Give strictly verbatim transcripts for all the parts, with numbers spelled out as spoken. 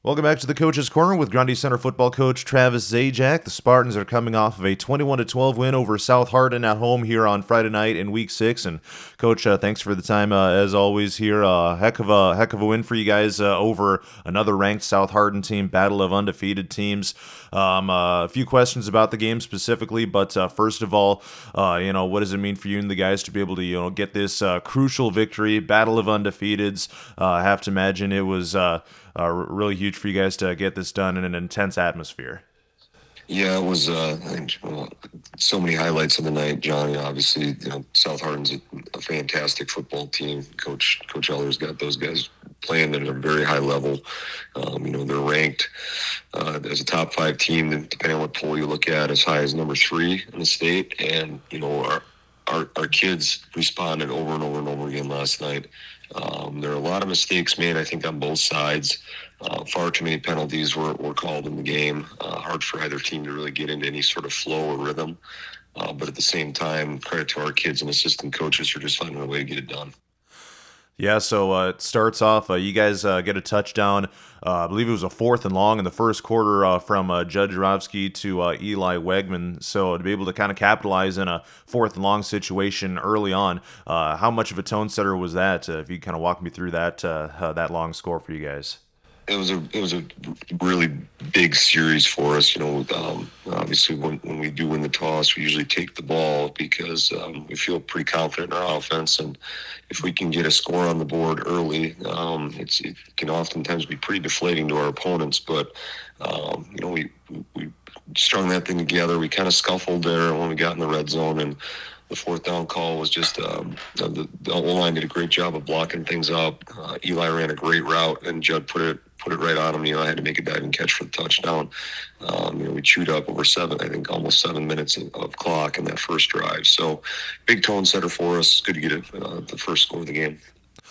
Welcome back to the Coach's Corner with Grundy Center football coach Travis Zajac. The Spartans are coming off of a twenty-one to twelve win over South Hardin at home here on Friday night in Week Six. And Coach, uh, thanks for the time uh, as always here. Uh, heck of a heck of a win for you guys uh, over another ranked South Hardin team. Battle of undefeated teams. Um, uh, a few questions about the game specifically, but uh, first of all, uh, you know, what does it mean for you and the guys to be able to you know get this uh, crucial victory? Battle of undefeateds. Uh, I have to imagine it was. Uh, Uh, really huge for you guys to get this done in an intense atmosphere. Yeah, it was uh, I think, well, so many highlights of the night, Johnny. Obviously, you know, South Hardin's a, a fantastic football team. Coach Coach Eller's got those guys playing at a very high level. Um, you know, they're ranked uh, as a top five team, depending on what poll you look at, as high as number three in the state. And you know, our our, our kids responded over and over and over again last night. Um, there are a lot of mistakes made, I think, on both sides. Uh, far too many penalties were, were called in the game. Uh, hard for either team to really get into any sort of flow or rhythm. Uh, but at the same time, credit to our kids and assistant coaches for just finding a way to get it done. Yeah, so uh, it starts off. Uh, you guys uh, get a touchdown. Uh, I believe it was a fourth and long in the first quarter uh, from uh, Judd Jurovsky to uh, Eli Wegman. So to be able to kind of capitalize in a fourth and long situation early on, uh, how much of a tone setter was that? Uh, if you kind of walk me through that uh, uh, that long score for you guys. It was a it was a really big series for us. You know, um, obviously when, when we do win the toss, we usually take the ball because um, we feel pretty confident in our offense, and if we can get a score on the board early, um, it's it can oftentimes be pretty deflating to our opponents. But um, you know, we we strung that thing together. We kind of scuffled there when we got in the red zone, and the fourth down call was just um, the, the O-line did a great job of blocking things up. Uh, Eli ran a great route, and Judd put it put it right on him. You know, I had to make a diving catch for the touchdown. Um, you know, we chewed up over seven, I think, almost seven minutes of, of clock in that first drive. So, big tone setter for us. Good to get it, uh, the first score of the game.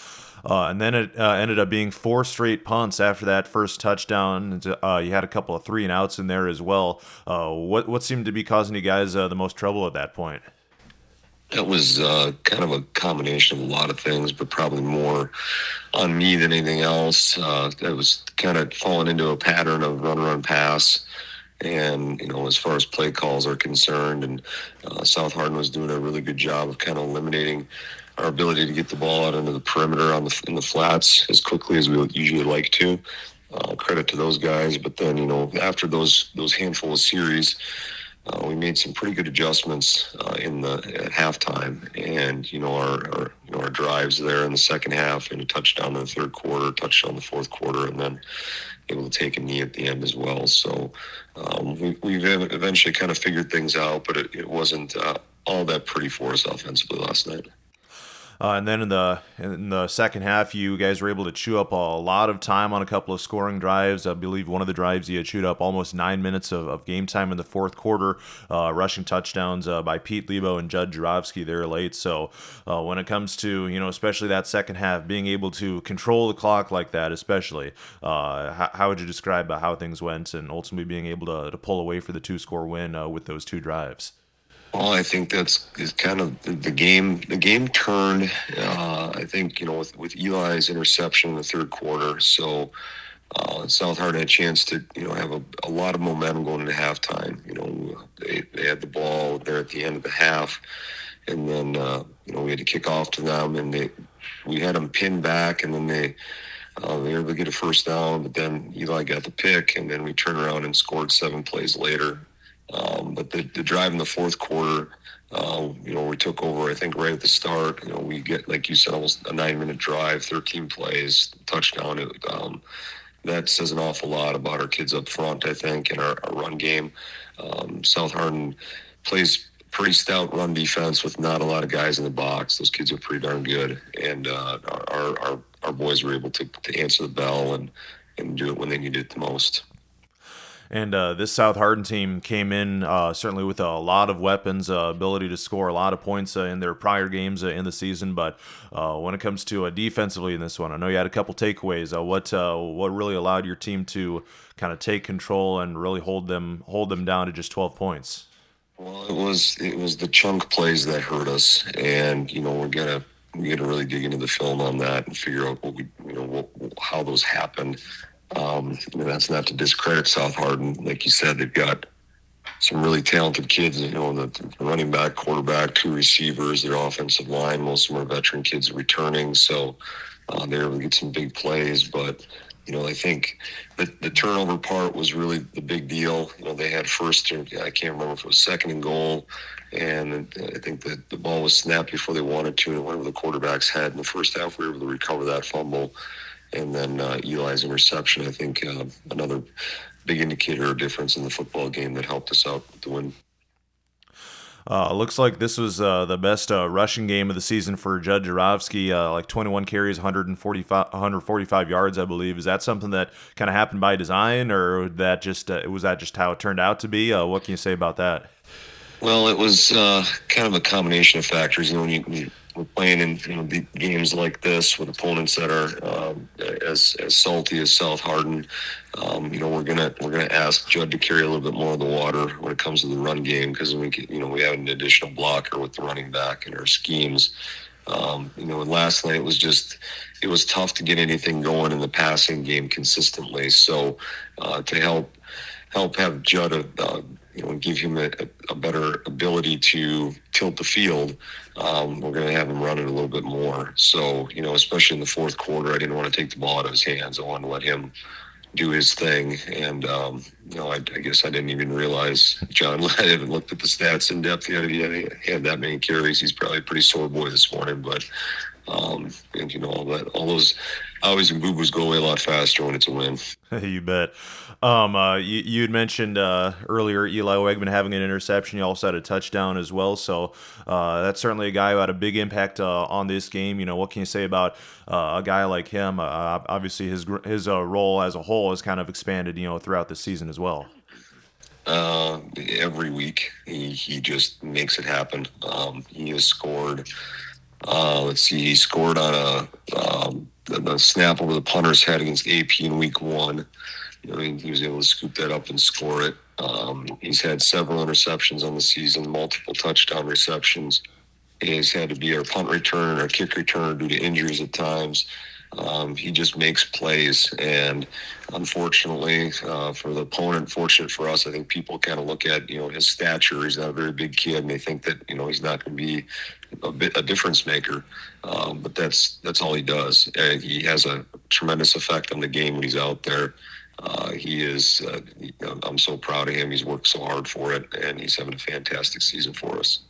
Uh, and then it uh, ended up being four straight punts after that first touchdown. Uh, you had a couple of three and outs in there as well. Uh, what what seemed to be causing you guys uh, the most trouble at that point? It was uh, kind of a combination of a lot of things, but probably more on me than anything else. Uh, it was kind of falling into a pattern of run, run, pass. And, you know, as far as play calls are concerned, and uh, South Hardin was doing a really good job of kind of eliminating our ability to get the ball out into the perimeter on the in the flats as quickly as we would usually like to. Uh, credit to those guys. But then, you know, after those those handful of series, uh, we made some pretty good adjustments uh, in the at halftime, and you know our, our you know our drives there in the second half, and a touchdown in the third quarter, touchdown in the fourth quarter, and then able to take a knee at the end as well. So um, we, we've eventually kind of figured things out, but it, it wasn't uh, all that pretty for us offensively last night. Uh, and then in the in the second half, you guys were able to chew up a lot of time on a couple of scoring drives. I believe one of the drives you chewed up almost nine minutes of, of game time in the fourth quarter, uh, rushing touchdowns uh, by Pete Lebo and Judd Jurovsky there late. So uh, when it comes to, you know, especially that second half, being able to control the clock like that, especially, uh, how, how would you describe uh, how things went and ultimately being able to, to pull away for the two-score win uh, with those two drives? Well, I think that's is kind of the, the game. The game turned. Uh, I think you know with, with Eli's interception in the third quarter. So uh, South Hardin had a chance to you know have a, a lot of momentum going into halftime. You know they, they had the ball there at the end of the half, and then uh, you know we had to kick off to them, and they we had them pinned back, and then they. Uh, they were able to get a first down, but then Eli got the pick, and then we turned around and scored seven plays later. Um, but the, the drive in the fourth quarter, uh, you know, we took over, I think, right at the start. You know, we get, like you said, almost a nine minute drive, thirteen plays, touchdown. It, um, that says an awful lot about our kids up front, I think, and our, our run game. Um, South Hardin plays pretty stout run defense with not a lot of guys in the box. Those kids are pretty darn good. And uh, our, our, our boys were able to, to answer the bell and, and do it when they needed it the most. And uh, this South Hardin team came in uh, certainly with a lot of weapons, uh, ability to score a lot of points uh, in their prior games uh, in the season. But uh, when it comes to uh, defensively in this one, I know you had a couple takeaways. Uh, what uh, what really allowed your team to kind of take control and really hold them hold them down to just twelve points? Well, it was it was the chunk plays that hurt us, and you know we're gonna we got to really dig into the film on that and figure out what we you know what, how those happened. Um, you know, that's not to discredit South Hardin. Like you said, they've got some really talented kids, you know, the, the running back, quarterback, two receivers, their offensive line. Most of them are veteran kids returning. So uh, they're able to get some big plays. But, you know, I think the, the turnover part was really the big deal. You know, they had first, or I can't remember if it was second and goal. And I think that the ball was snapped before they wanted to. And whatever the quarterbacks had in the first half, we were able to recover that fumble. And then uh, Eli's interception, I think, uh, another big indicator or difference in the football game that helped us out with the win. Uh, looks like this was uh, the best uh, rushing game of the season for Judd Jurovsky, uh, like twenty-one carries, one hundred forty-five, one hundred forty-five yards, I believe. Is that something that kind of happened by design, or that just uh, was that just how it turned out to be? Uh, what can you say about that? Well, it was uh, kind of a combination of factors. You know, when you, you we're playing in you know big games like this with opponents that are um, as as salty as South Hardin, um, you know, we're gonna we're gonna ask Judd to carry a little bit more of the water when it comes to the run game because we can, you know we have an additional blocker with the running back in our schemes. Um, you know, and last night it was just it was tough to get anything going in the passing game consistently. So uh, to help help have Judd, uh, you know, give him a, a better ability to tilt the field. Um, we're going to have him run it a little bit more. So, you know, especially in the fourth quarter, I didn't want to take the ball out of his hands. I wanted to let him do his thing. And, um, you know, I, I guess I didn't even realize John, I haven't looked at the stats in depth yet. He had, he had that many carries. He's probably a pretty sore boy this morning, but, um, and, you know, all that, all those always and boo-boos go away a lot faster when it's a win. You bet. Um, uh, you you had mentioned uh, earlier Eli Wegman having an interception. You also had a touchdown as well. So uh, that's certainly a guy who had a big impact uh, on this game. You know, what can you say about uh, a guy like him? Uh, obviously, his his uh, role as a whole has kind of expanded, you know, throughout the season as well. Uh, every week, he, he just makes it happen. Um, he has scored. Uh, let's see, he scored on a um, the, the snap over the punter's head against A P in week one. You know, he, he was able to scoop that up and score it. Um, he's had several interceptions on the season, multiple touchdown receptions. He's had to be our punt returner, our kick returner due to injuries at times. Um, he just makes plays, and unfortunately uh, for the opponent, fortunate for us, I think people kind of look at you know his stature. He's not a very big kid, and they think that you know he's not going to be a bit a difference maker. Um, but that's that's all he does. And he has a tremendous effect on the game when he's out there. Uh, he is. Uh, he, I'm so proud of him. He's worked so hard for it, and he's having a fantastic season for us.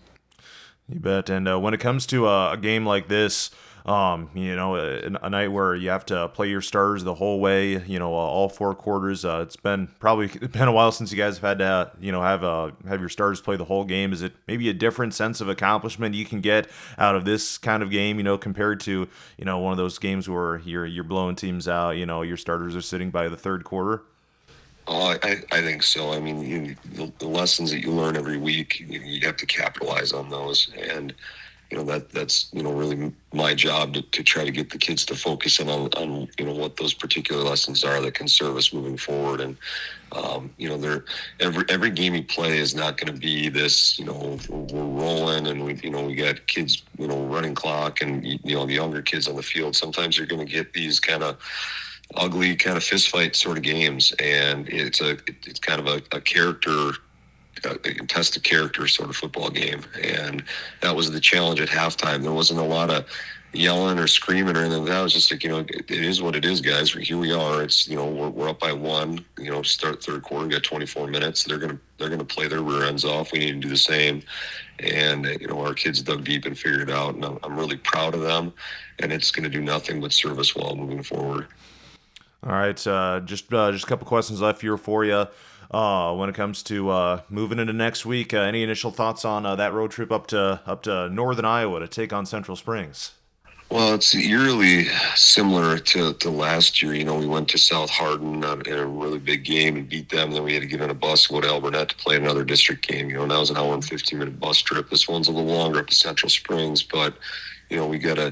You bet. And uh, when it comes to a, a game like this, um, you know, a, a night where you have to play your starters the whole way, you know, uh, all four quarters. Uh, it's been probably it's been a while since you guys have had to, uh, you know, have uh, have your starters play the whole game. Is it maybe a different sense of accomplishment you can get out of this kind of game, you know, compared to you know one of those games where you're you're blowing teams out, you know, your starters are sitting by the third quarter? Oh, I, I think so. I mean, you, the, the lessons that you learn every week, you, you have to capitalize on those. And, you know, that that's, you know, really my job to, to try to get the kids to focus in on, on, you know, what those particular lessons are that can serve us moving forward. And, um, you know, they're, every, every game you play is not going to be this, you know, we're rolling and we, you know, we got kids, you know, running clock and, you know, the younger kids on the field. Sometimes you're going to get these kind of, ugly kind of fist fight sort of games, and it's a it's kind of a, a character a test of character sort of football game, and that was the challenge at halftime. There wasn't a lot of yelling or screaming or anything. That was just like, you know, it, it is what it is, guys. Here we are. It's, you know, we're, we're up by one, you know, start third quarter, we got twenty-four minutes. They're going to, they're going to play their rear ends off. We need to do the same. And, you know, our kids dug deep and figured it out. And I'm, I'm really proud of them, and it's going to do nothing but serve us well moving forward. All right, uh, just uh, just a couple questions left here for you. Uh, when it comes to uh, moving into next week, uh, any initial thoughts on uh, that road trip up to up to northern Iowa to take on Central Springs? Well, it's eerily similar to, to last year. You know, we went to South Hardin uh, in a really big game and beat them. Then we had to get on a bus and go to Alburnett to play another district game. You know, and that was an hour and fifteen minute bus trip. This one's a little longer up to Central Springs, but you know, we got a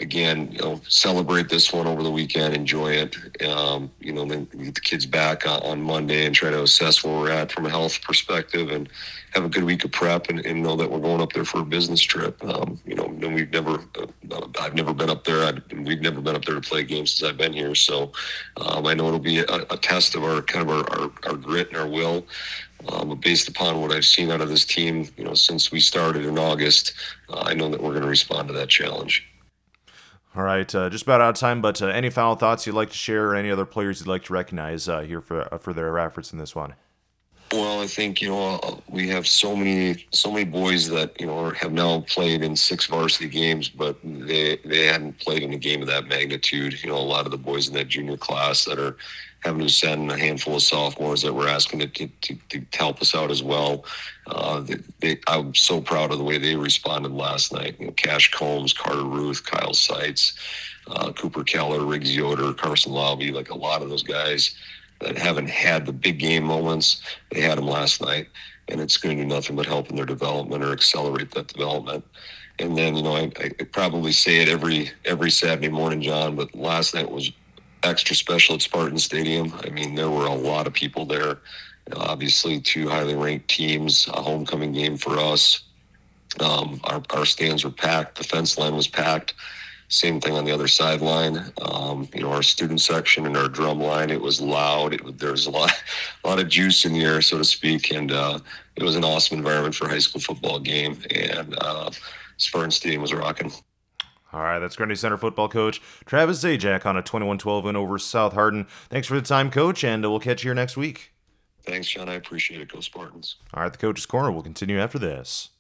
again, you know, celebrate this one over the weekend, enjoy it. Um, you know, then get the kids back on, on Monday and try to assess where we're at from a health perspective, and have a good week of prep, and, and know that we're going up there for a business trip. Um, you know, and we've never, uh, I've never been up there. I, we've never been up there to play games since I've been here. So um, I know it'll be a, a test of our kind of our, our, our grit and our will. Um, but based upon what I've seen out of this team, you know, since we started in August, uh, I know that we're going to respond to that challenge. All right, uh, just about out of time, but uh, any final thoughts you'd like to share, or any other players you'd like to recognize uh, here for uh, for their efforts in this one? Well, I think, you know, uh, we have so many so many boys that, you know, have now played in six varsity games, but they they hadn't played in a game of that magnitude. You know, a lot of the boys in that junior class that are having to send a handful of sophomores that we're asking to to, to, to help us out as well. Uh, they, they, I'm so proud of the way they responded last night. You know, Cash Combs, Carter Ruth, Kyle Seitz, uh, Cooper Keller, Riggs Yoder, Carson Lobby, like a lot of those guys that haven't had the big game moments. They had them last night, and it's going to do nothing but help in their development or accelerate that development. And then, you know, I, I probably say it every every Saturday morning, John, but last night was extra special at Spartan Stadium. I mean, there were a lot of people there. You know, obviously, two highly ranked teams, a homecoming game for us. Um, our, our stands were packed. The fence line was packed. Same thing on the other sideline. Um, you know, our student section and our drum line, it was loud. It, there was a lot, a lot of juice in the air, so to speak. And uh, it was an awesome environment for a high school football game. And uh, Spartan Stadium was rocking. All right, that's Grundy Center football coach Travis Zajac on a twenty-one twelve win over South Hardin. Thanks for the time, Coach, and we'll catch you here next week. Thanks, John. I appreciate it. Go Spartans. All right, the Coach's Corner will continue after this.